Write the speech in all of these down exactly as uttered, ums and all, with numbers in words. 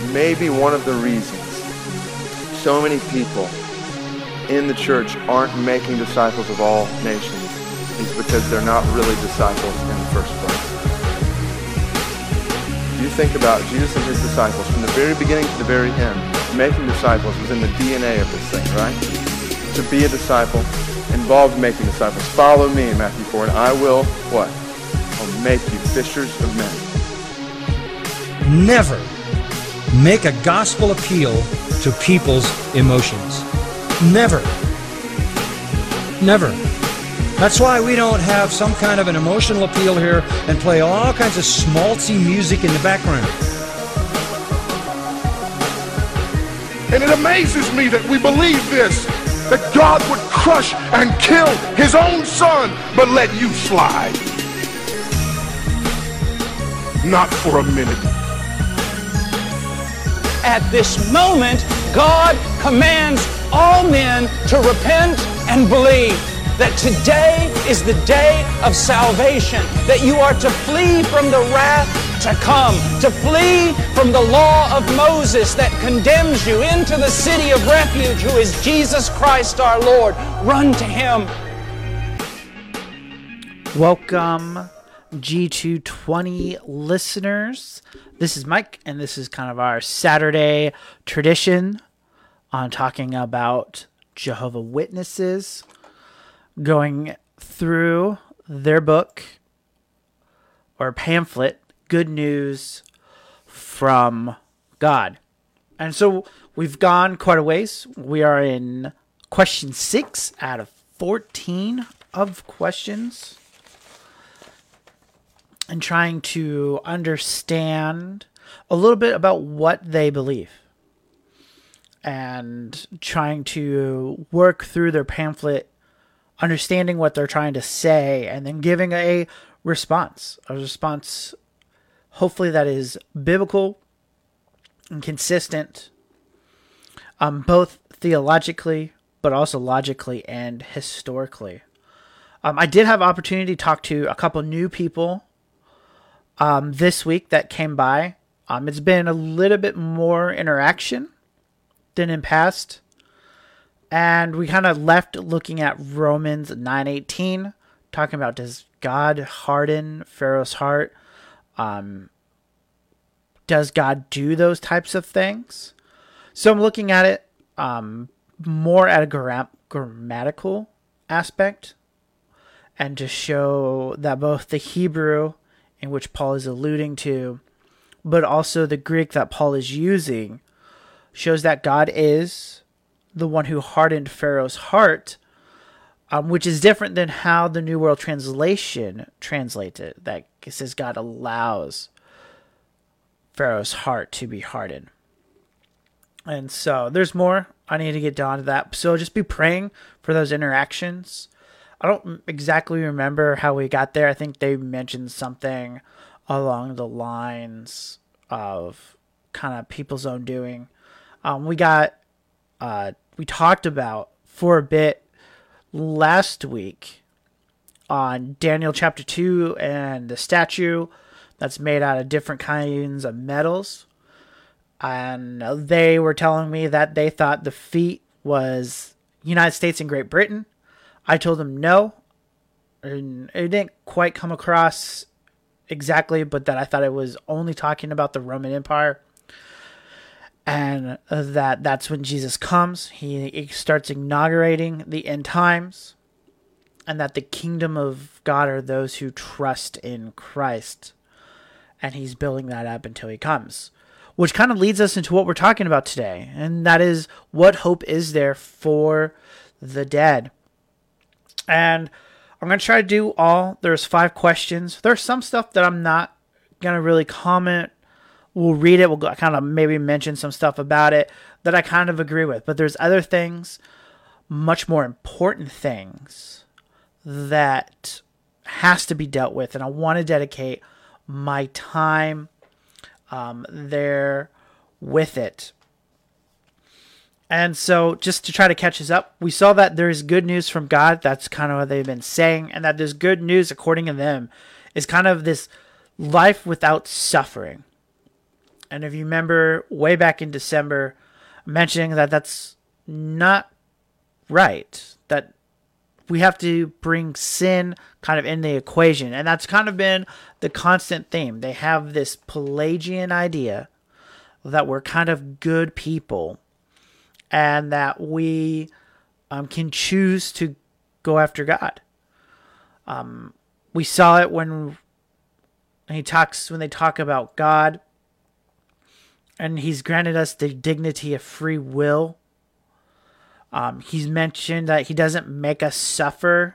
maybe one of the reasons so many people in the church aren't making disciples of all nations is because they're not really disciples in the first place. You think about Jesus and his disciples from the very beginning to the very end. Making disciples was in the D N A of this thing, right? To be a disciple involved in making disciples. Follow me in Matthew four, and I will, what? I'll make you fishers of men. Never make a gospel appeal to people's emotions. Never. Never. That's why we don't have some kind of an emotional appeal here and play all kinds of schmaltzy music in the background. And it amazes me that we believe this, that God would crush and kill his own son, but let you slide. Not for a minute. At this moment, God commands all men to repent and believe that today is the day of salvation, that you are to flee from the wrath to come, to flee from the law of Moses that condemns you into the city of refuge, who is Jesus Christ our Lord. Run to him. Welcome, G two twenty listeners. This is Mike, and this is kind of our Saturday tradition on talking about Jehovah's Witnesses, going through their book or pamphlet, Good News from God. And so we've gone quite a ways. We are in question six out of fourteen of questions, and trying to understand a little bit about what they believe, and trying to work through their pamphlet, understanding what they're trying to say, and then giving a response, a response hopefully that is biblical and consistent, um, both theologically, but also logically and historically. Um, I did have opportunity to talk to a couple new people um, this week that came by. Um, it's been a little bit more interaction than in past. And we kind of left looking at Romans nine eighteen, talking about, does God harden Pharaoh's heart? Um, does God do those types of things? So I'm looking at it um, more at a gra- grammatical aspect, and to show that both the Hebrew, in which Paul is alluding to, but also the Greek that Paul is using, shows that God is the one who hardened Pharaoh's heart, um, which is different than how the New World Translation translates it. That it says God allows Pharaoh's heart to be hardened. And so there's more. I need to get down to that. So just be praying for those interactions. I don't exactly remember how we got there. I think they mentioned something along the lines of kind of people's own doing. Um, we got... Uh, we talked about for a bit last week on Daniel chapter two and the statue that's made out of different kinds of metals. And they were telling me that they thought the feet was United States and Great Britain. I told them no. And it didn't quite come across exactly, but that I thought it was only talking about the Roman Empire. And that that's when Jesus comes. He, he starts inaugurating the end times. And that the kingdom of God are those who trust in Christ. And he's building that up until he comes. Which kind of leads us into what we're talking about today. And that is, what hope is there for the dead? And I'm going to try to do all. There's five questions. There's some stuff that I'm not going to really comment. We'll read it. We'll kind of maybe mention some stuff about it that I kind of agree with. But there's other things, much more important things, that has to be dealt with. And I want to dedicate my time um, there with it. And so just to try to catch us up, we saw that there is good news from God. That's kind of what they've been saying. And that there's good news, according to them, is kind of this life without suffering. And if you remember way back in December, mentioning that that's not right, that we have to bring sin kind of in the equation. And that's kind of been the constant theme. They have this Pelagian idea that we're kind of good people and that we um, can choose to go after God. Um, we saw it when he talks, when they talk about God, and he's granted us the dignity of free will. Um, he's mentioned that he doesn't make us suffer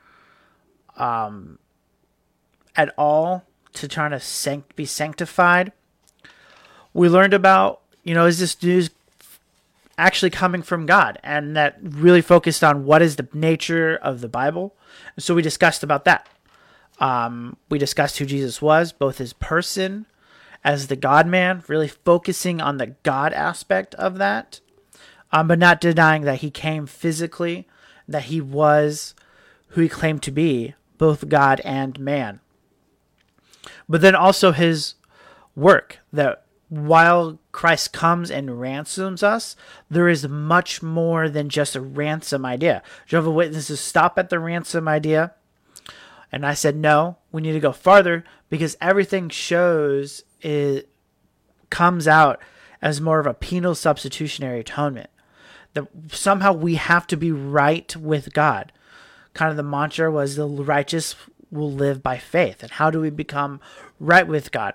um, at all to try to sanct- be sanctified. We learned about, you know, is this news actually coming from God? And that really focused on what is the nature of the Bible. And so we discussed about that. Um, we discussed who Jesus was, both his person as the God-man, really focusing on the God aspect of that, um, but not denying that he came physically, that he was who he claimed to be, both God and man. But then also his work, that while Christ comes and ransoms us, there is much more than just a ransom idea. Jehovah's Witnesses stop at the ransom idea. And I said, no, we need to go farther, because everything shows it comes out as more of a penal substitutionary atonement. That somehow we have to be right with God. Kind of the mantra was the righteous will live by faith. And how do we become right with God?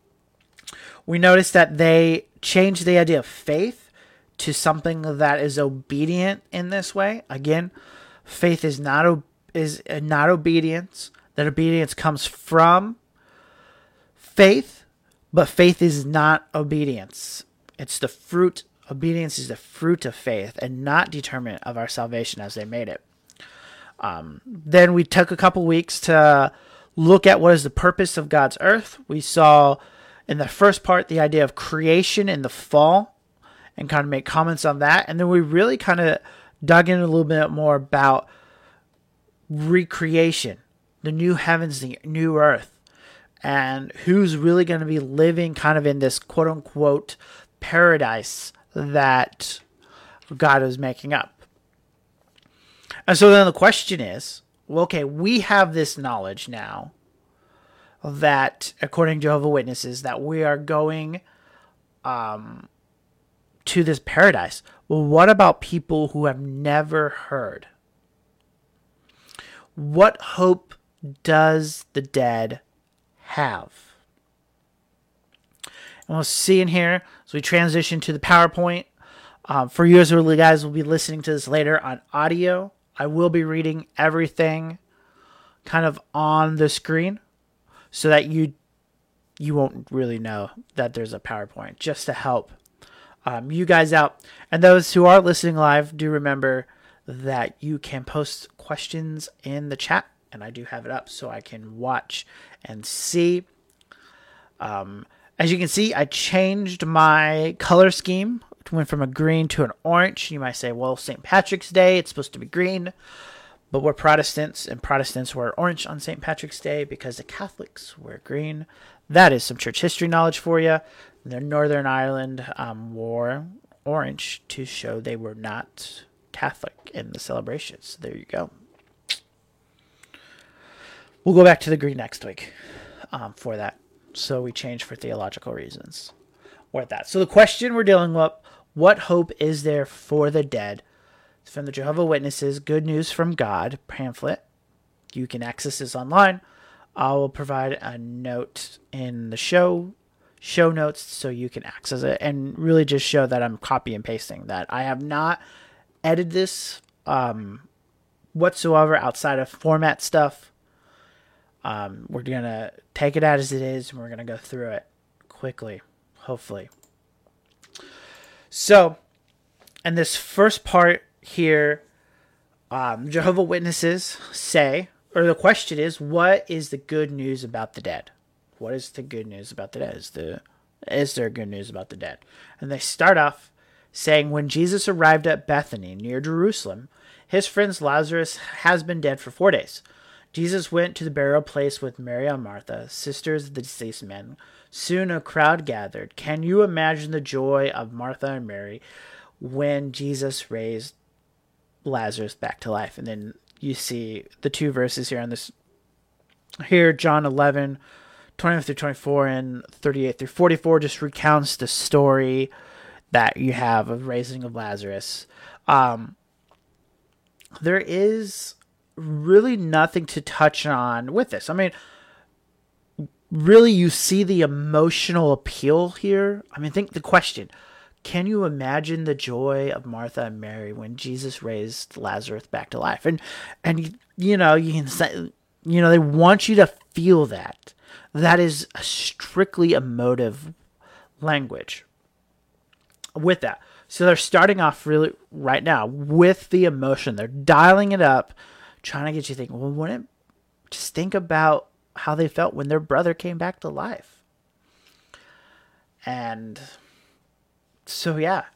We noticed that they changed the idea of faith to something that is obedient in this way. Again, faith is not is not obedience. That obedience comes from faith, but faith is not obedience. It's the fruit. Obedience is the fruit of faith and not determinant of our salvation as they made it. Um, then we took a couple weeks to look at what is the purpose of God's earth. We saw in the first part the idea of creation in the fall and kind of make comments on that. And then we really kind of dug in a little bit more about recreation, the new heavens, the new earth, and who's really going to be living kind of in this quote unquote paradise that God is making up. And so then the question is, well, okay, we have this knowledge now that, according to Jehovah's Witnesses, that we are going um, to this paradise. Well, what about people who have never heard? What hope does the dead have? And we'll see in here as we transition to the PowerPoint. Um, for you guys will be listening to this later on audio. I will be reading everything kind of on the screen so that you you won't really know that there's a PowerPoint, just to help um, you guys out. And those who are listening live, do remember that you can post questions in the chat, and I do have it up so I can watch and see. Um, as you can see, I changed my color scheme. It went from a green to an orange. You might say, well, Saint Patrick's Day, it's supposed to be green. But we're Protestants, and Protestants wear orange on Saint Patrick's Day because the Catholics wear green. That is some church history knowledge for you. The Northern Ireland um, wore orange to show they were not Catholic in the celebrations. There you go. We'll go back to the green next week um, for that. So we changed for theological reasons. With that. So the question we're dealing with, what hope is there for the dead? It's from the Jehovah's Witnesses Good News from God pamphlet. You can access this online. I will provide a note in the show show notes so you can access it and really just show that I'm copy and pasting that. I have not edited this um, whatsoever outside of format stuff. Um, we're going to take it out as it is, and we're going to go through it quickly, hopefully. So, in this first part here, um, Jehovah's Witnesses say, or the question is, what is the good news about the dead? What is the good news about the dead? Is, the, is there good news about the dead? And they start off saying, when Jesus arrived at Bethany near Jerusalem, his friend Lazarus has been dead for four days. Jesus went to the burial place with Mary and Martha, sisters of the deceased man. Soon a crowd gathered. Can you imagine the joy of Martha and Mary when Jesus raised Lazarus back to life? And then you see the two verses here on this. Here, John eleven, twenty through twenty-four and thirty-eight through forty-four just recounts the story that you have of raising of Lazarus. Um, there is really nothing to touch on with this. I mean, really, you see the emotional appeal here. I mean, think the question, can you imagine the joy of Martha and Mary when Jesus raised Lazarus back to life? And, and you know, you can say, you know, they want you to feel that. That is a strictly emotive language with that. So they're starting off really right now with the emotion. They're dialing it up, trying to get you thinking, well, wouldn't just think about how they felt when their brother came back to life. And so, yeah,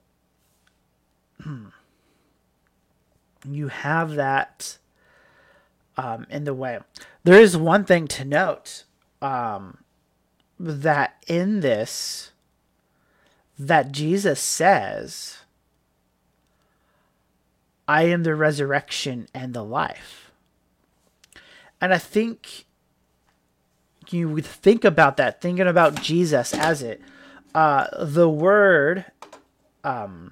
you have that um, in the way. There is one thing to note, um, that in this, that Jesus says, I am the resurrection and the life. And I think you would think about that, thinking about Jesus as it, uh, the word um,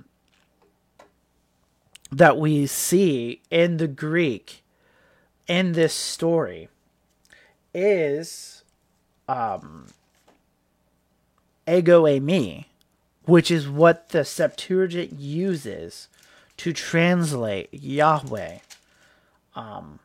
that we see in the Greek in this story is um, ego eimi, which is what the Septuagint uses to translate Yahweh. Um,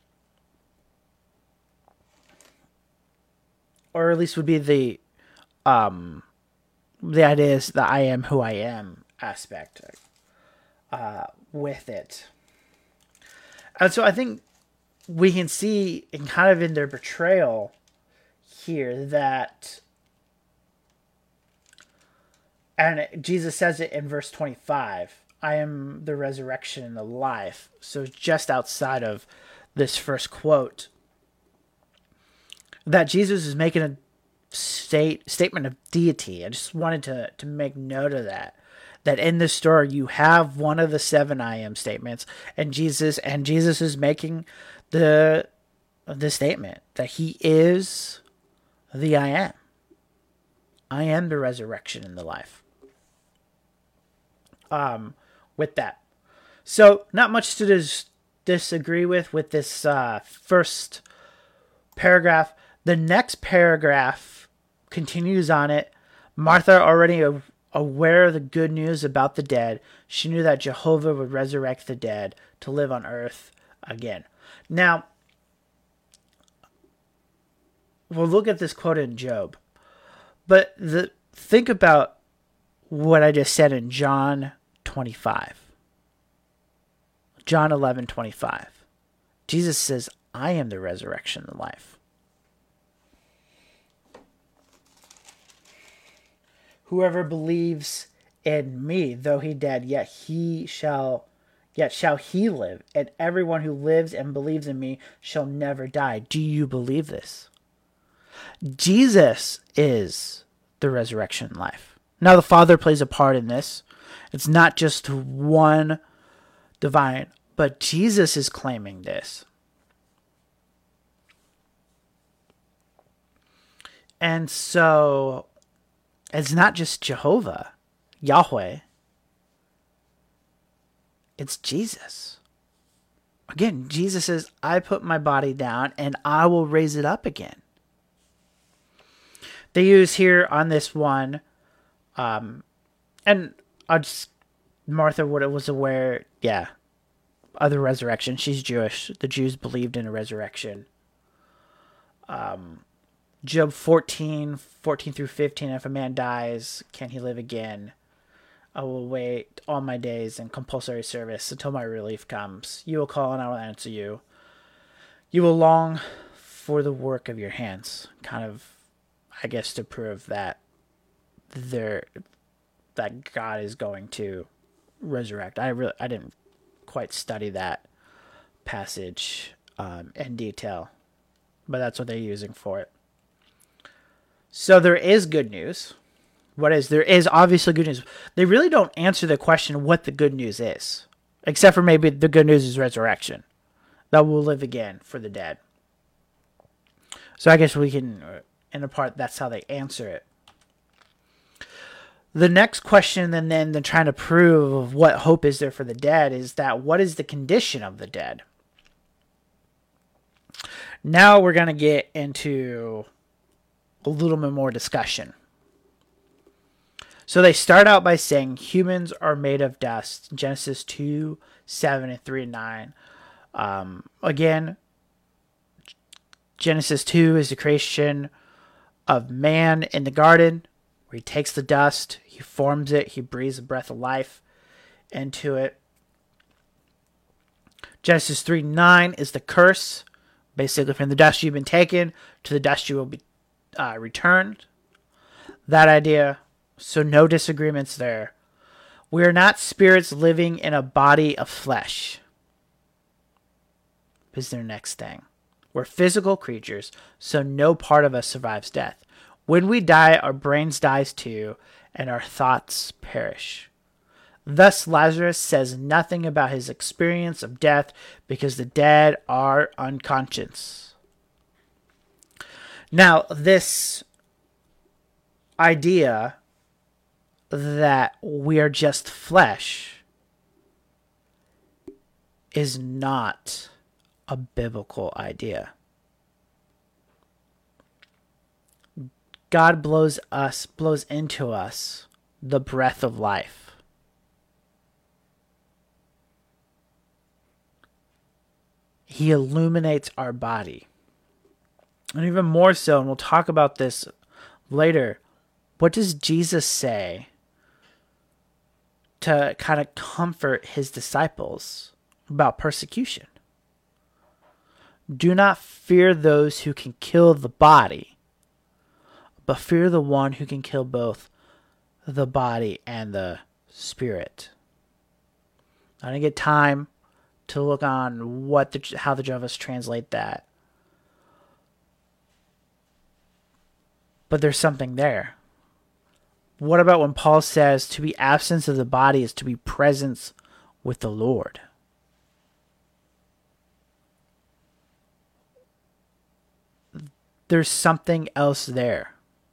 or at least would be the um, the idea is the I am who I am aspect uh, with it. And so I think we can see in kind of in their portrayal here that, and Jesus says it in verse twenty-five, I am the resurrection and the life. So just outside of this first quote, that Jesus is making a state statement of deity. I just wanted to, to make note of that. That in this story you have one of the seven I am statements, and Jesus and Jesus is making the the statement that he is the I am. I am the resurrection and the life. Um, with that, so not much to dis- disagree with with this uh, first paragraph. The next paragraph continues on it. Martha, already a- aware of the good news about the dead, she knew that Jehovah would resurrect the dead to live on earth again. Now, we'll look at this quote in Job, but the think about what I just said in John twenty-five. John eleven twenty-five. Jesus says, I am the resurrection and life. Whoever believes in me, though he dead, yet he shall yet shall he live, and everyone who lives and believes in me shall never die. Do you believe this? Jesus is the resurrection and life. Now the Father plays a part in this. It's not just one divine, but Jesus is claiming this. And so it's not just Jehovah, Yahweh. It's Jesus. Again, Jesus says, I put my body down and I will raise it up again. They use here on this one, um, and I'll just, Martha was aware, yeah, of the resurrection. She's Jewish. The Jews believed in a resurrection. Um, Job fourteen, fourteen through fifteen, if a man dies, can he live again? I will wait all my days in compulsory service until my relief comes. You will call and I will answer you. You will long for the work of your hands. Kind of, I guess, to prove that there, that God is going to resurrect. I really, I didn't quite study that passage um, in detail, but that's what they're using for it. So there is good news. What is there is obviously good news. They really don't answer the question what the good news is, except for maybe the good news is resurrection, that we'll live again for the dead. So I guess we can, in a part, that's how they answer it. The next question, and then they're trying to prove what hope is there for the dead, is that what is the condition of the dead? Now we're going to get into a little bit more discussion. So they start out by saying humans are made of dust. Genesis two, seven, and three and nine. Um, again, Genesis two is the creation of man in the garden, where he takes the dust, he forms it, he breathes a breath of life into it. Genesis three, nine is the curse. Basically, from the dust you've been taken, to the dust you will be uh, returned. That idea. So no disagreements there. We are not spirits living in a body of flesh. Is their next thing. We're physical creatures, so no part of us survives death. When we die, our brains dies too, and our thoughts perish. Thus, Lazarus says nothing about his experience of death because the dead are unconscious. Now, this idea that we are just flesh is not a biblical idea. God blows us, blows into us the breath of life. He illuminates our body. And even more so, and we'll talk about this later, what does Jesus say to kind of comfort his disciples about persecution? Do not fear those who can kill the body, but fear the one who can kill both the body and the spirit. I didn't get time to look on what the, how the Jehovah's translate that, but there's something there. What about when Paul says to be absence of the body is to be presence with the Lord? There's something else there.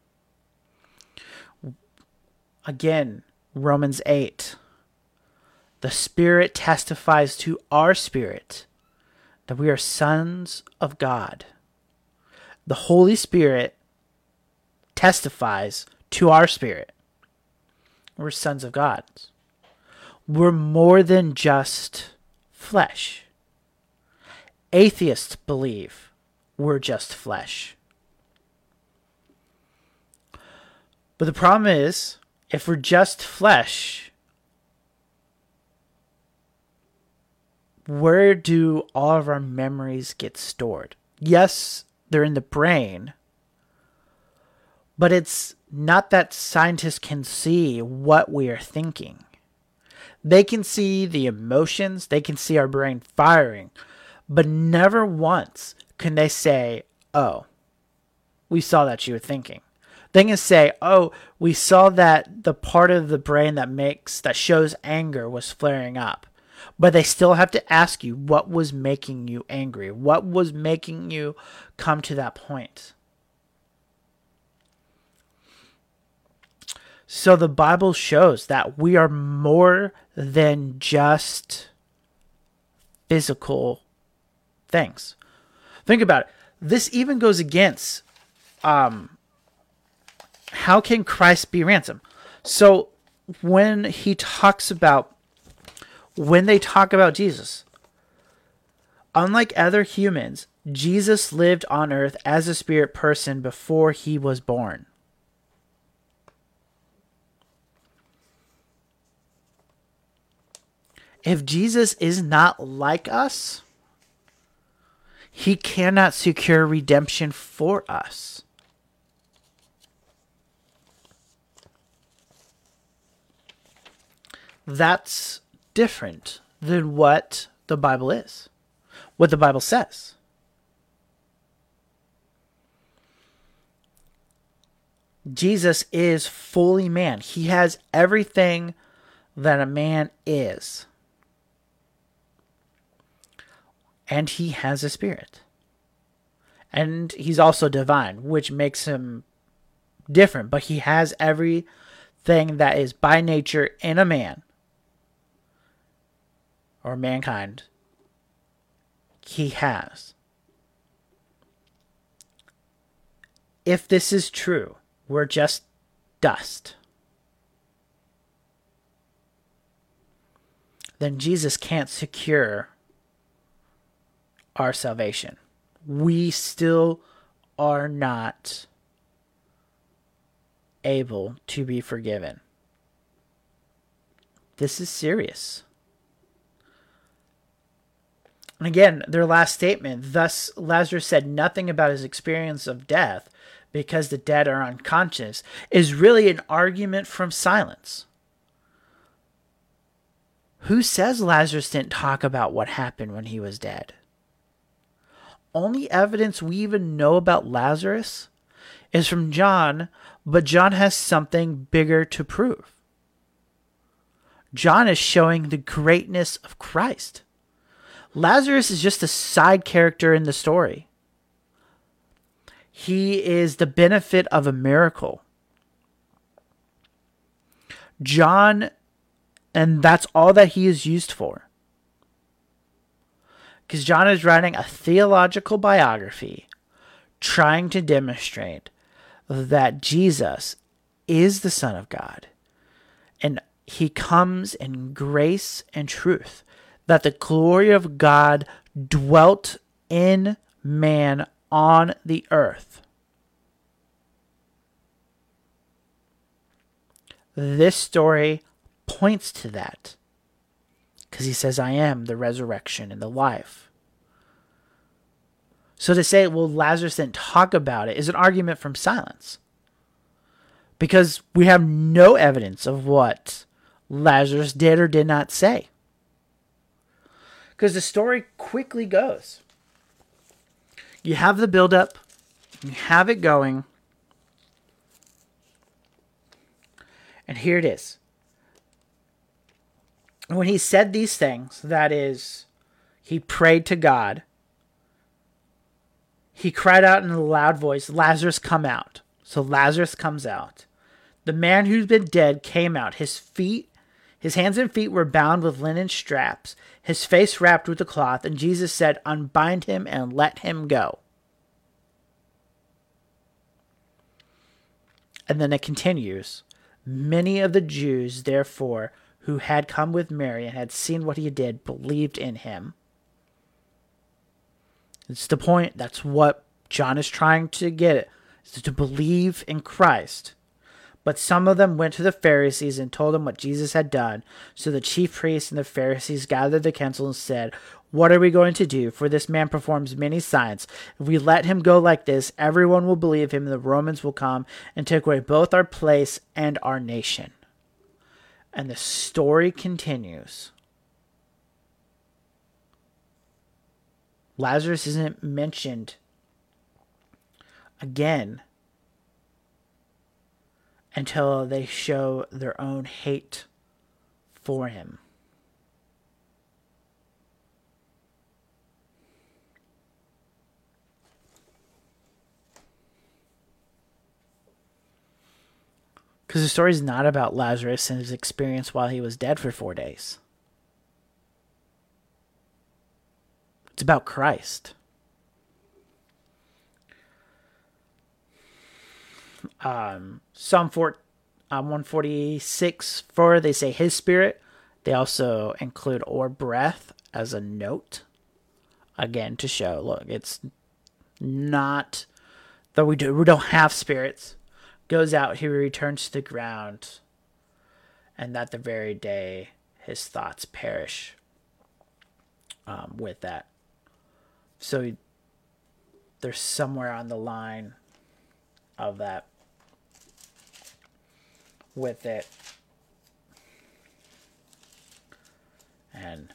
Again, Romans eight. The Spirit testifies to our spirit that we are sons of God. The Holy Spirit testifies to our spirit. We're sons of God. We're more than just flesh. Atheists believe we're just flesh. But the problem is, if we're just flesh, where do all of our memories get stored? Yes, they're in the brain, but it's not that scientists can see what we are thinking. They can see the emotions, they can see our brain firing, but never once can they say, oh, we saw that you were thinking. They can say, oh, we saw that the part of the brain that makes, that shows anger was flaring up. But they still have to ask you, what was making you angry? What was making you come to that point? So the Bible shows that we are more than just physical things. Think about it. This even goes against um, how can Christ be ransomed? So when he talks about, when they talk about Jesus, unlike other humans, Jesus lived on earth as a spirit person before he was born. If Jesus is not like us, he cannot secure redemption for us. That's different than what the Bible is, what the Bible says. Jesus is fully man. He has everything that a man is. And he has a spirit. And he's also divine, which makes him different. But he has everything that is by nature in a man, or mankind, he has. If this is true, we're just dust. Then Jesus can't secure our salvation. We still are not able to be forgiven. This is serious. And again, their last statement, thus Lazarus said nothing about his experience of death because the dead are unconscious, is really an argument from silence. Who says Lazarus didn't talk about what happened when he was dead? Only evidence we even know about Lazarus is from John, but John has something bigger to prove. John is showing the greatness of Christ. Lazarus is just a side character in the story. He is the benefit of a miracle. John, and that's all that he is used for. Because John is writing a theological biography trying to demonstrate that Jesus is the Son of God. And he comes in grace and truth. That the glory of God dwelt in man on the earth. This story points to that. Because he says, I am the resurrection and the life. So to say, well, Lazarus didn't talk about it is an argument from silence. Because we have no evidence of what Lazarus did or did not say. Because the story quickly goes. You have the build-up. You have it going. And here it is. When he said these things, that is, he prayed to God. He cried out in a loud voice, Lazarus, come out. So Lazarus comes out. The man who's been dead came out. His feet, his hands and feet were bound with linen straps, his face wrapped with a cloth, and Jesus said, unbind him and let him go. And then it continues. Many of the Jews, therefore, who had come with Mary and had seen what he did, believed in him. It's the point. That's what John is trying to get at, is to believe in Christ. But some of them went to the Pharisees and told them what Jesus had done. So the chief priests and the Pharisees gathered the council and said, what are we going to do? For this man performs many signs. If we let him go like this, everyone will believe him, and the Romans will come and take away both our place and our nation. And the story continues. Lazarus isn't mentioned again until they show their own hate for him. Because the story is not about Lazarus and his experience while he was dead for four days. It's about Christ. Um, Psalm four, um, one forty-six, for they say his spirit. They also include or breath as a note. Again, to show, look, it's not that we, do, we don't have spirits. Goes out, he returns to the ground, and that the very day his thoughts perish um, with that. So there's somewhere on the line of that with it. And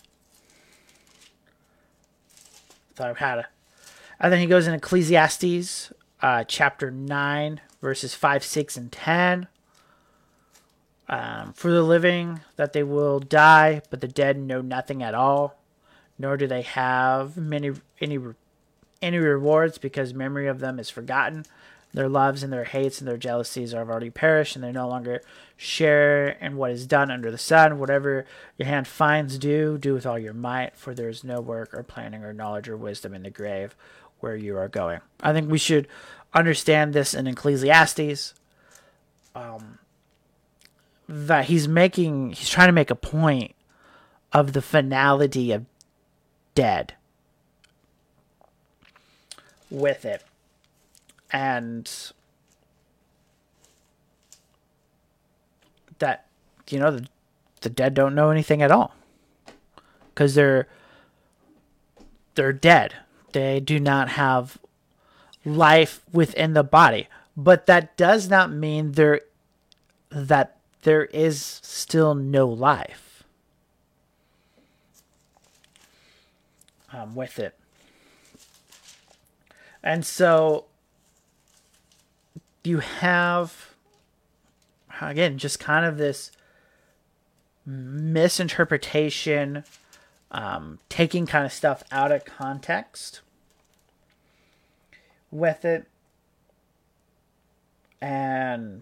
thought I had a. And then he goes in Ecclesiastes uh, chapter nine, verses five, six, and ten. Um, for the living, that they will die, but the dead know nothing at all, nor do they have many any any rewards, because memory of them is forgotten. Their loves and their hates and their jealousies have already perished, and they no longer share in what is done under the sun. Whatever your hand finds, do, do with all your might, for there is no work or planning or knowledge or wisdom in the grave where you are going. I think we should understand this in Ecclesiastes. Um, that he's making, he's trying to make a point of the finality of dead with it. And that, you know, the, the dead don't know anything at all, because they're they're dead. They do not have life within the body. But that does not mean there that there is still no life um, with it. And so you have, again, just kind of this misinterpretation, um, taking kind of stuff out of context with it. And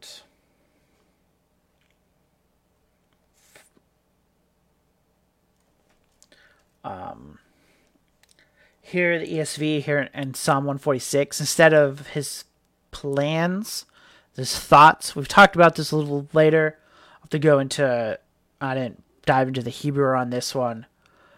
um, here, the E S V, here in Psalm one forty-six, instead of his plans, his thoughts. We've talked about this a little later. I'll have to go into, I didn't dive into the Hebrew on this one.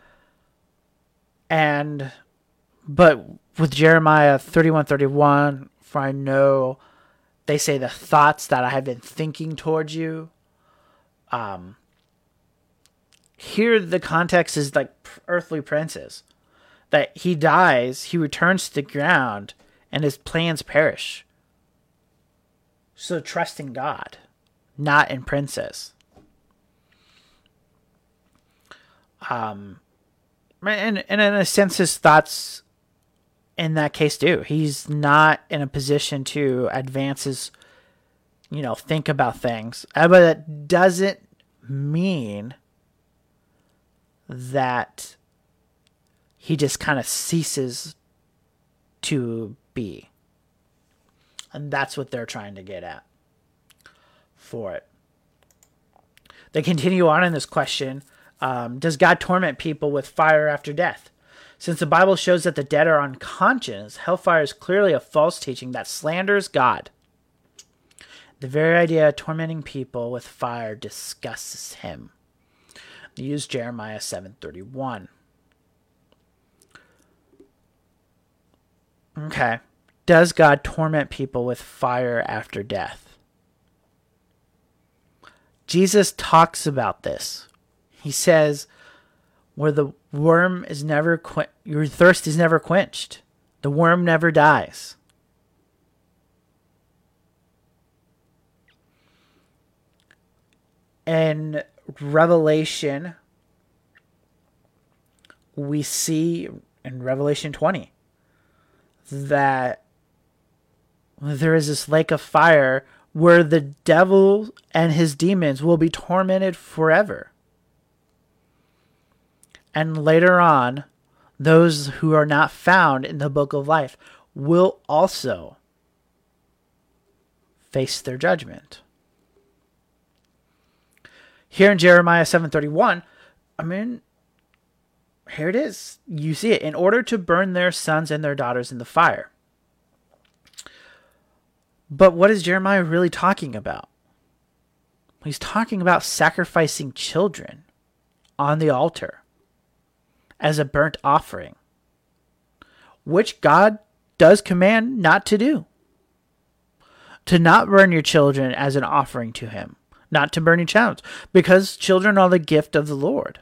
And, but with Jeremiah thirty-one thirty-one, for I know they say the thoughts that I have been thinking towards you. Um, here the context is like earthly princes. That he dies, he returns to the ground, and his plans perish. So trust in God, not in princes. Um, and, and in a sense, his thoughts in that case do. He's not in a position to advance his, you know, think about things. But that doesn't mean that he just kind of ceases to be. And that's what they're trying to get at for it. They continue on in this question. Um, does God torment people with fire after death? Since the Bible shows that the dead are unconscious, hellfire is clearly a false teaching that slanders God. The very idea of tormenting people with fire disgusts him. Use Jeremiah seven thirty-one. Okay. Does God torment people with fire after death? Jesus talks about this. He says, where the worm is never quenched, your thirst is never quenched. The worm never dies. In Revelation, we see in Revelation twenty that there is this lake of fire where the devil and his demons will be tormented forever. And later on, those who are not found in the book of life will also face their judgment. Here in Jeremiah seven thirty-one, I mean, here it is. You see it. In order to burn their sons and their daughters in the fire. But what is Jeremiah really talking about? He's talking about sacrificing children on the altar as a burnt offering, which God does command not to do. To not burn your children as an offering to him. Not to burn your child, because children are the gift of the Lord.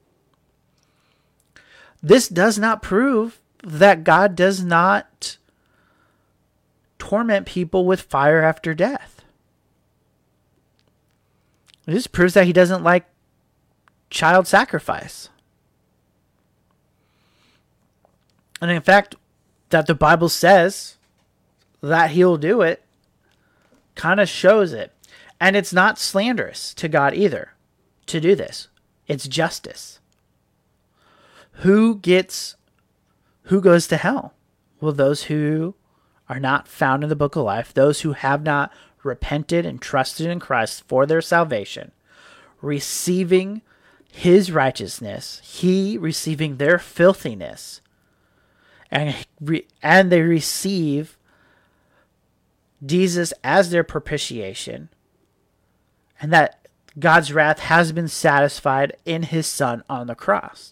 This does not prove that God does not torment people with fire after death. This proves that he doesn't like child sacrifice. And in fact, that the Bible says that he'll do it kind of shows it. And it's not slanderous to God either to do this. It's justice. Who gets, who goes to hell? Well, those who are not found in the book of life, those who have not repented and trusted in Christ for their salvation, receiving his righteousness, he receiving their filthiness, and, re- and they receive Jesus as their propitiation, and that God's wrath has been satisfied in his Son on the cross.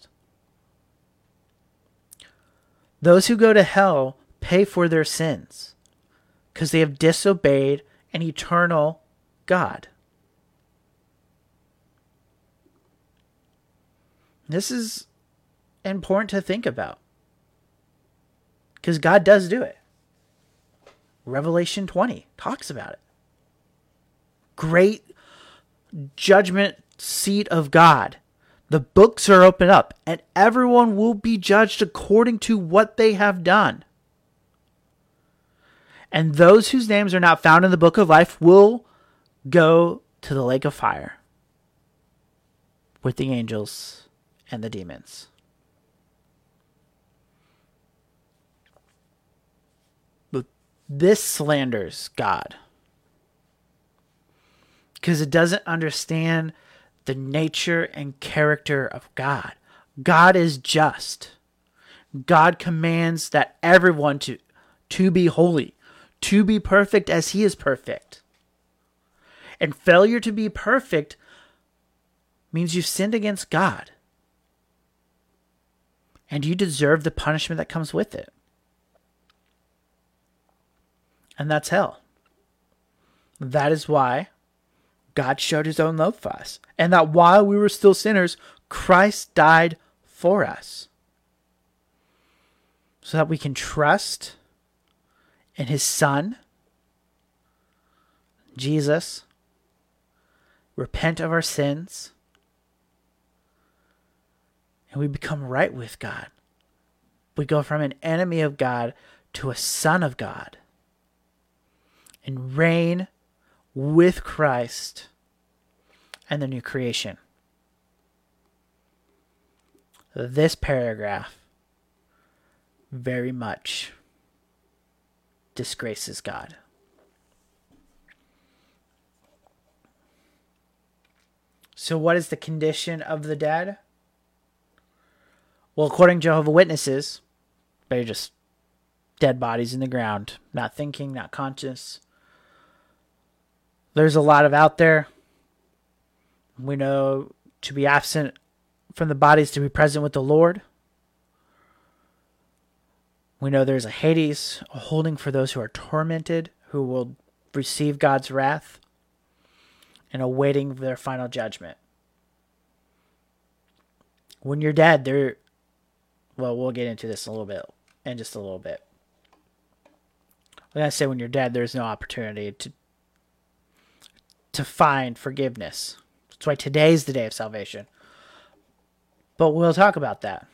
Those who go to hell pay for their sins because they have disobeyed an eternal God. This is important to think about because God does do it. Revelation twenty talks about it. Great judgment seat of God. The books are opened up, and everyone will be judged according to what they have done. And those whose names are not found in the book of life will go to the lake of fire with the angels and the demons. But this slanders God because it doesn't understand the nature and character of God. God is just. God commands that everyone to, to be holy, to be perfect as he is perfect. And failure to be perfect means you've sinned against God. And you deserve the punishment that comes with it. And that's hell. That is why God showed his own love for us. And that while we were still sinners, Christ died for us. So that we can trust in his Son, Jesus, repent of our sins, and we become right with God. We go from an enemy of God to a son of God and reign with Christ and the new creation. This paragraph very much disgraces God. So what is the condition of the dead? Well, according to Jehovah's Witnesses, they're just dead bodies in the ground, not thinking, not conscious. There's a lot of out there. We know to be absent from the bodies to be present with the Lord. We know there's a Hades, a holding for those who are tormented, who will receive God's wrath, and awaiting their final judgment. When you're dead, there, well, we'll get into this a little bit, in just a little bit. I'm going to say when you're dead, there's no opportunity to to find forgiveness. That's why today's the day of salvation. But we'll talk about that.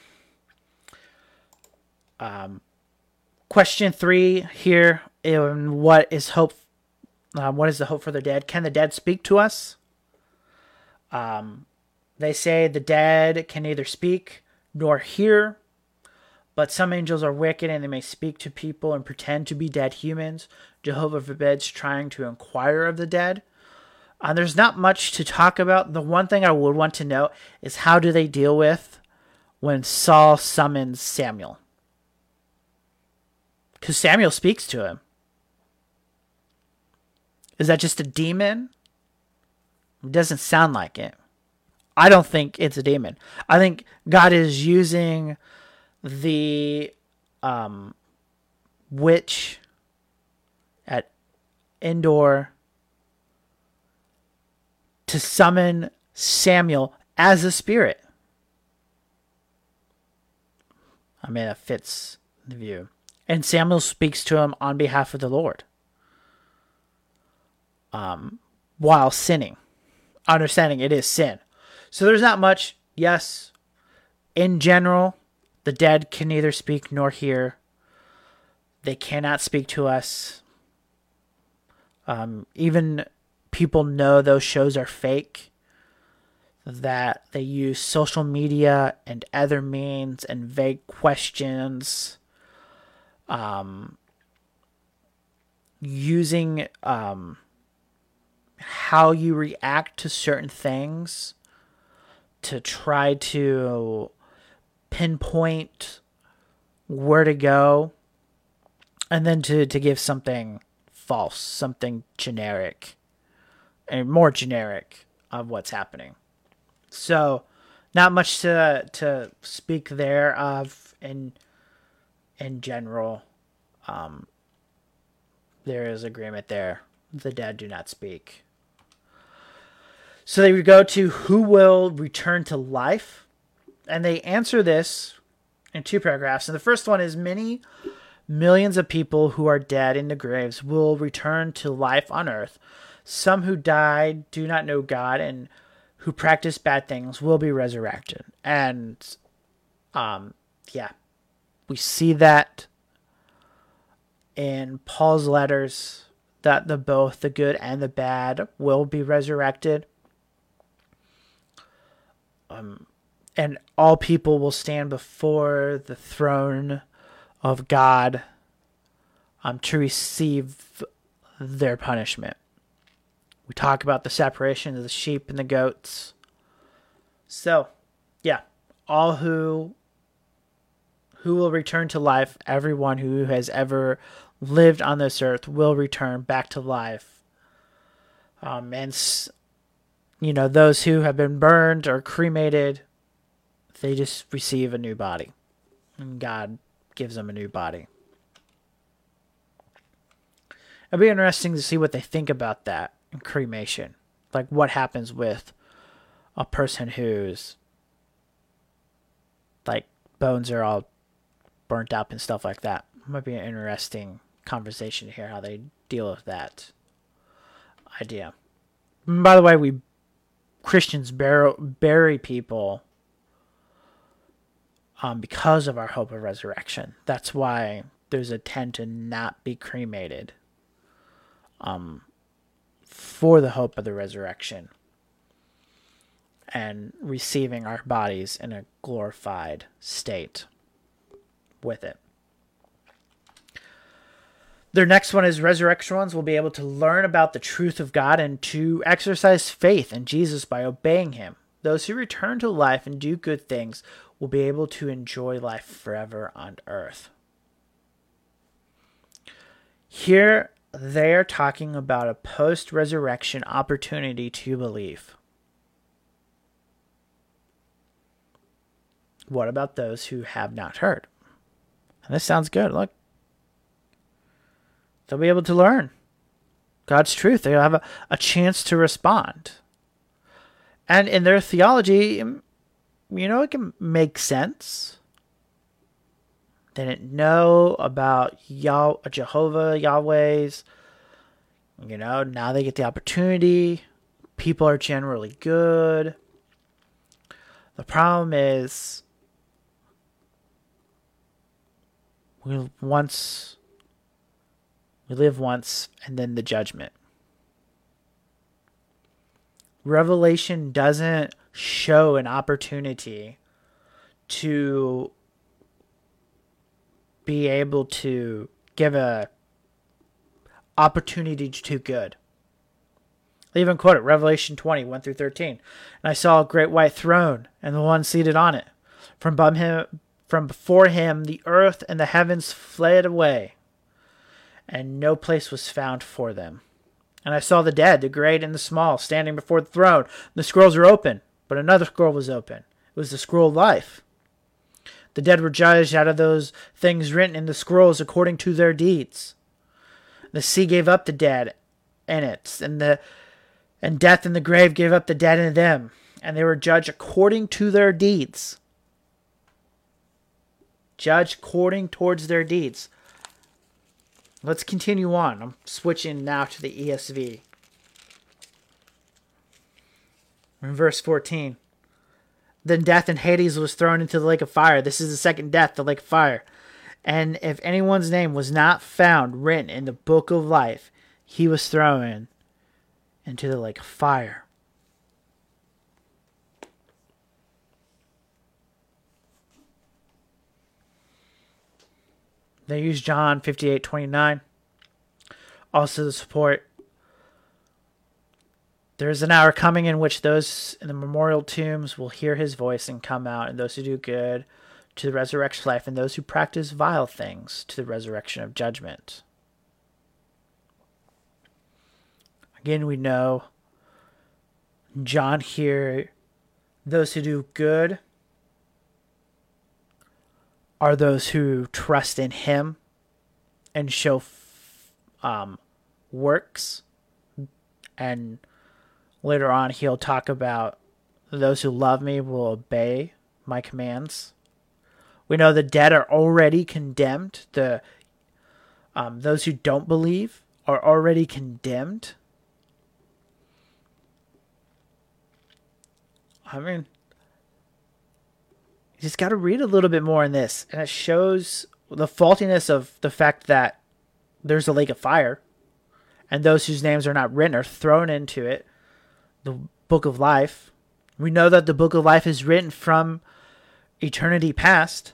Um, question three here: in what is hope? Um, what is the hope for the dead? Can the dead speak to us? Um, they say the dead can neither speak nor hear, but some angels are wicked and they may speak to people and pretend to be dead humans. Jehovah forbids trying to inquire of the dead. Uh, there's not much to talk about. The one thing I would want to know is how do they deal with when Saul summons Samuel? Because Samuel speaks to him. Is that just a demon? It doesn't sound like it. I don't think it's a demon. I think God is using the um, witch at Endor to summon Samuel as a spirit. I mean, that fits the view. And Samuel speaks to him on behalf of the Lord. Um, while sinning. Understanding it is sin. So there's not much. Yes, in general, the dead can neither speak nor hear. They cannot speak to us. Um, even people know those shows are fake, that they use social media and other means and vague questions, um, using um, how you react to certain things to try to pinpoint where to go, and then to, to give something false, something generic, and more generic of what's happening. So, not much to to speak there of in in general. Um, there is agreement there. The dead do not speak. So they would go to who will return to life, and they answer this in two paragraphs. And the first one is many millions of people who are dead in the graves will return to life on earth. Some who died do not know God and who practice bad things will be resurrected. And, um, yeah, we see that in Paul's letters, that the both the good and the bad will be resurrected. Um, and all people will stand before the throne of God, um, to receive their punishment. We talk about the separation of the sheep and the goats. So, yeah, all who who will return to life, everyone who has ever lived on this earth will return back to life. Um, and, you know, those who have been burned or cremated, they just receive a new body. And God gives them a new body. It'll be interesting to see what they think about that. Cremation, like what happens with a person whose like bones are all burnt up and stuff like that. Might be an interesting conversation here how they deal with that idea. And by the way, we Christians bury, bury people um, because of our hope of resurrection. That's why there's a tend to not be cremated. Um. For the hope of the resurrection and receiving our bodies in a glorified state with it. Their next one is resurrection ones will be able to learn about the truth of God and to exercise faith in Jesus by obeying him. Those who return to life and do good things will be able to enjoy life forever on earth. Here, they are talking about a post-resurrection opportunity to believe. What about those who have not heard? And this sounds good. Look. They'll be able to learn God's truth. They'll have a, a chance to respond. And in their theology, you know, it can make sense. They didn't know about Yah- Jehovah, Yahweh's. You know, now they get the opportunity. People are generally good. The problem is, we once, we live once, and then the judgment. Revelation doesn't show an opportunity to be able to give a opportunity to do good. They even quote it, Revelation twenty, one through thirteen. And I saw a great white throne, and the one seated on it. From above him, from before him, the earth and the heavens fled away, and no place was found for them. And I saw the dead, the great and the small, standing before the throne. The scrolls were open, but another scroll was open. It was the scroll of life. The dead were judged out of those things written in the scrolls according to their deeds. The sea gave up the dead in it, and the and death and the grave gave up the dead in them, and they were judged according to their deeds. Judged according towards their deeds. Let's continue on. I'm switching now to the E S V. In verse fourteen. Then death and Hades was thrown into the lake of fire. This is the second death, the lake of fire. And if anyone's name was not found written in the book of life, he was thrown into the lake of fire. They use John fifty-eight twenty-nine also to support. There is an hour coming in which those in the memorial tombs will hear his voice and come out, and those who do good to the resurrection of life, and those who practice vile things to the resurrection of judgment. Again, we know John here, those who do good are those who trust in him and show um, works. And later on, he'll talk about those who love me will obey my commands. We know the dead are already condemned. The um, those who don't believe are already condemned. I mean, you just got to read a little bit more in this, and it shows the faultiness of the fact that there's a lake of fire, and those whose names are not written are thrown into it, the book of life. We know that the book of life is written from eternity past,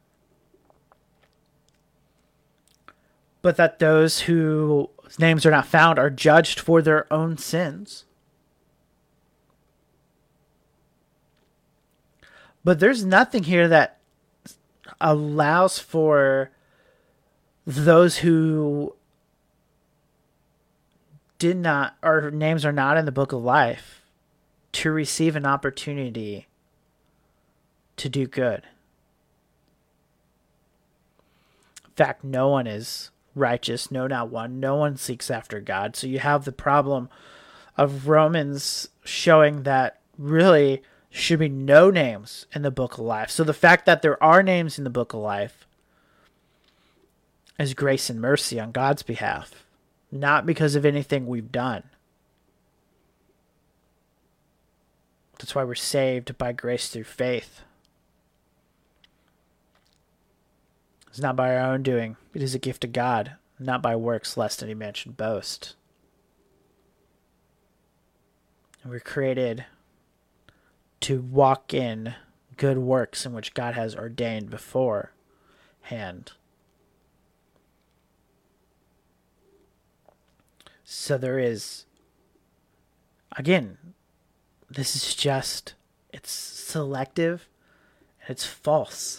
but that those whose names are not found are judged for their own sins. But there's nothing here that allows for those who did not, or names are not in the book of life, to receive an opportunity to do good. In fact, no one is righteous, no, not one. No one seeks after God. So you have the problem of Romans showing that really should be no names in the book of life. So the fact that there are names in the book of life is grace and mercy on God's behalf, not because of anything we've done. That's why we're saved by grace through faith. It's not by our own doing. It is a gift of God, not by works, lest any man should boast. And we're created to walk in good works in which God has ordained beforehand. So there is, again, this is just, it's selective and it's false.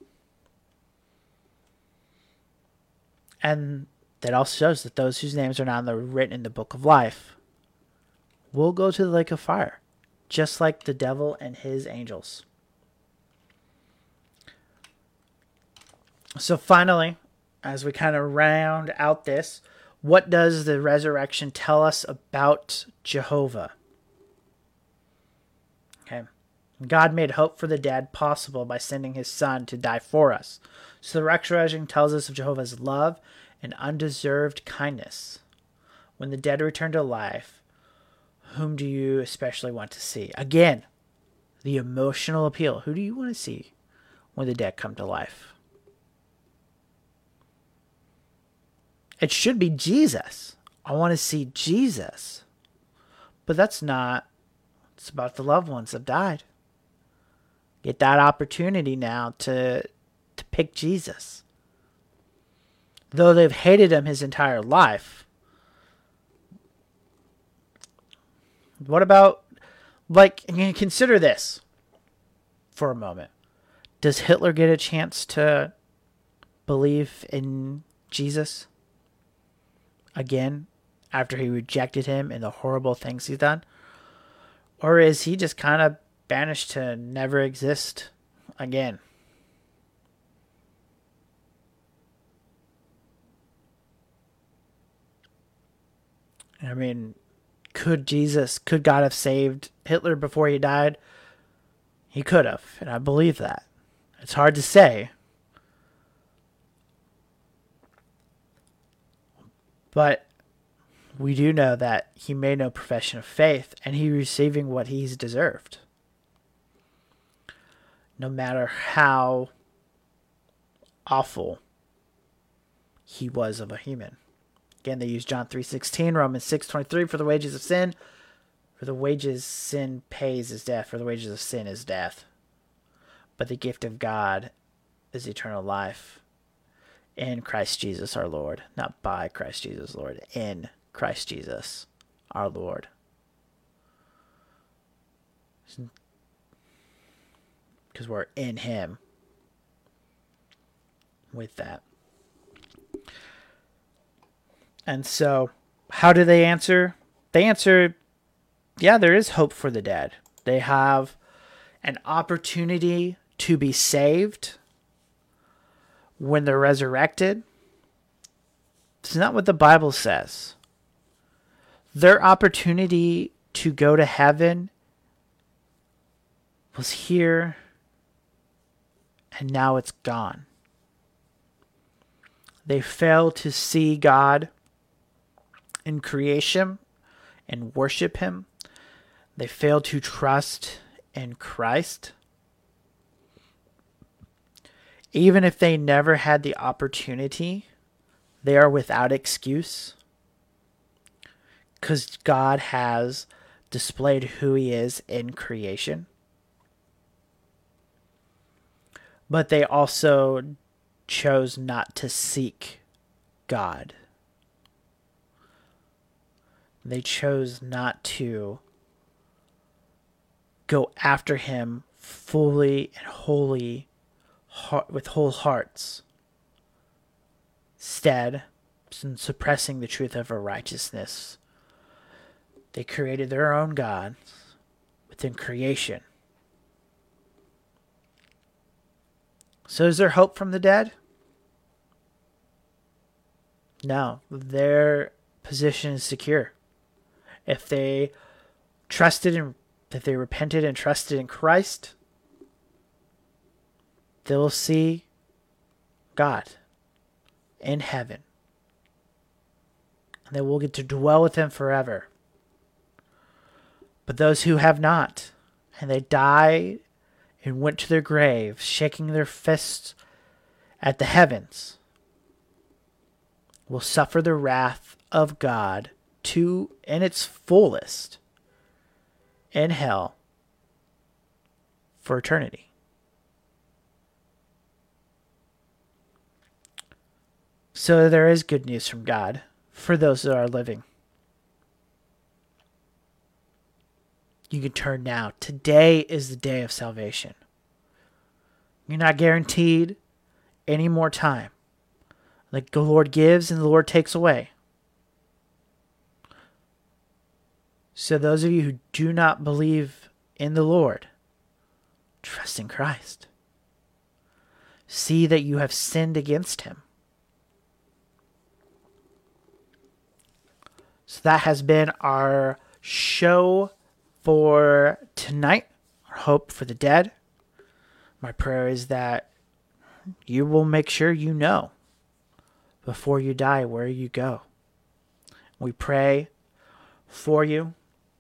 And that also shows that those whose names are not in the, written in the book of life will go to the lake of fire, just like the devil and his angels. So finally, as we kind of round out this, what does the resurrection tell us about Jehovah? Okay. God made hope for the dead possible by sending his son to die for us. So the resurrection tells us of Jehovah's love and undeserved kindness. When the dead return to life, whom do you especially want to see? Again, the emotional appeal. Who do you want to see when the dead come to life? It should be Jesus. I want to see Jesus. But that's not. It's about the loved ones that died. Get that opportunity now to, to pick Jesus. Though they've hated him his entire life. What about, like, consider this for a moment. Does Hitler get a chance to believe in Jesus again after he rejected him and the horrible things he's done? Or is he just kind of banished to never exist again? I mean, could Jesus, could God have saved Hitler before he died? He could have, and I believe that. It's hard to say. But we do know that he made no profession of faith, and he receiving what he's deserved. No matter how awful he was of a human. Again, they use John three sixteen, Romans six twenty-three, for the wages of sin. For the wages sin pays is death. For the wages of sin is death. But the gift of God is eternal life in Christ Jesus our Lord. Not by Christ Jesus, Lord. In Christ Jesus our Lord. Because we're in him with that. And so, how do they answer? They answer, yeah, there is hope for the dead. They have an opportunity to be saved when they're resurrected. It's not what the Bible says. Their opportunity to go to heaven was here, and now it's gone. They fail to see God in creation and worship him. They fail to trust in Christ. Even if they never had the opportunity, they are without excuse, because God has displayed who he is in creation. But they also chose not to seek God. They chose not to go after him fully and wholly, with whole hearts. Instead, suppressing the truth of her righteousness, they created their own God within creation. So is there hope from the dead? No, their position is secure. If they trusted in, if they repented and trusted in Christ, they will see God in heaven. And they will get to dwell with him forever. But those who have not, and they died and went to their graves, shaking their fists at the heavens, will suffer the wrath of God to in its fullest in hell for eternity. So there is good news from God for those that are living. You can turn now. Today is the day of salvation. You're not guaranteed any more time. Like the Lord gives and the Lord takes away. So those of you who do not believe in the Lord, trust in Christ. See that you have sinned against him. So that has been our show for tonight. Our hope for the dead. My prayer is that you will make sure you know before you die where you go. We pray for you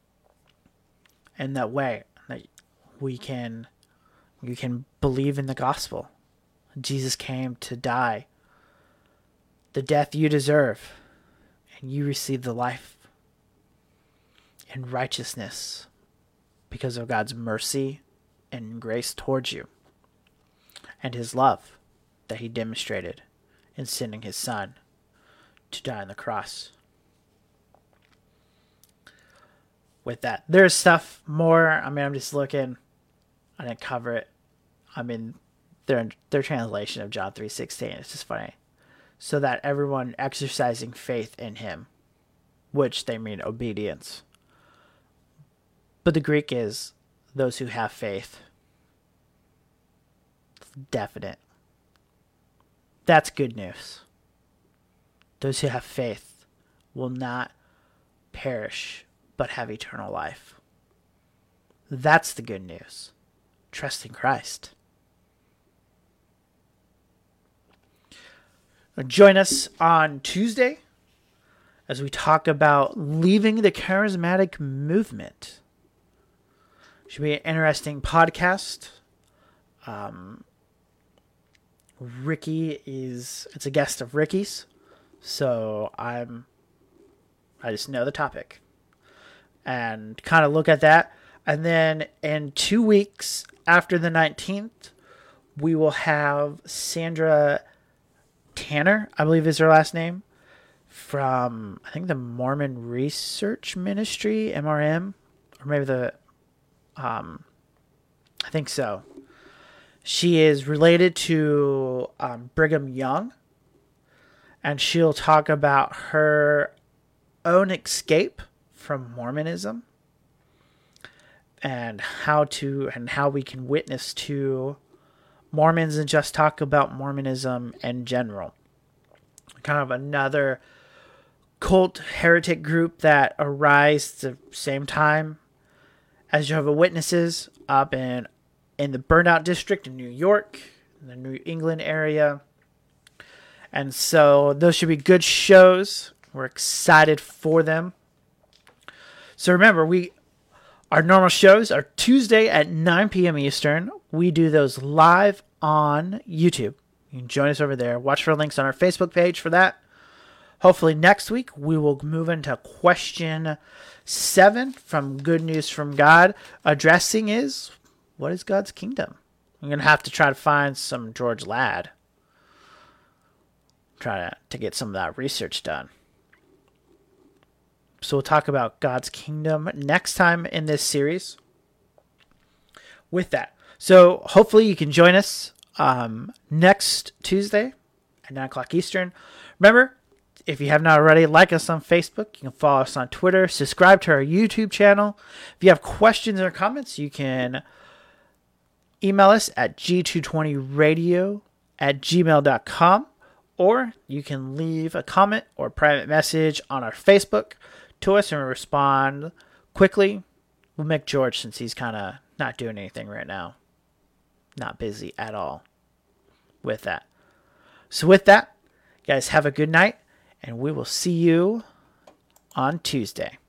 in that way, that we can you can believe in the gospel. Jesus came to die the death you deserve, and you receive the life and righteousness because of God's mercy and grace towards you, and his love that he demonstrated in sending his son to die on the cross. With that, there's stuff more. I mean, I'm just looking. I didn't cover it. I mean, their their translation of John three sixteen. It's just funny. So that everyone exercising faith in him, which they mean obedience. But the Greek is those who have faith. It's definite. That's good news. Those who have faith will not perish, but have eternal life. That's the good news. Trust in Christ. Join us on Tuesday as we talk about leaving the charismatic movement. Should be an interesting podcast. Um, Ricky is, it's a guest of Ricky's. So I'm I just know the topic. And kind of look at that. And then in two weeks after the nineteenth, we will have Sandra Tanner, I believe is her last name, from, I think, the Mormon Research Ministry, M R M, or maybe the, um, I think so. She is related to um, Brigham Young, and she'll talk about her own escape from Mormonism and how to and how we can witness to Mormons and just talk about Mormonism in general. Kind of another cult heretic group that arose at the same time as Jehovah's Witnesses up in in the Burnout District in New York, in the New England area. And so those should be good shows. We're excited for them. So remember, we our normal shows are Tuesday at nine p.m. Eastern. We do those live on YouTube. You can join us over there. Watch for links on our Facebook page for that. Hopefully next week we will move into question seven from Good News from God. Addressing is, what is God's kingdom? I'm going to have to try to find some George Ladd. Try to, to get some of that research done. So we'll talk about God's kingdom next time in this series. With that. So hopefully you can join us um, next Tuesday at nine o'clock Eastern. Remember, if you have not already, like us on Facebook. You can follow us on Twitter. Subscribe to our YouTube channel. If you have questions or comments, you can email us at g two twenty radio at gmail dot com. Or you can leave a comment or private message on our Facebook to us and respond quickly. We'll make George, since he's kind of not doing anything right now. Not busy at all with that. So with that, guys, have a good night, and we will see you on Tuesday.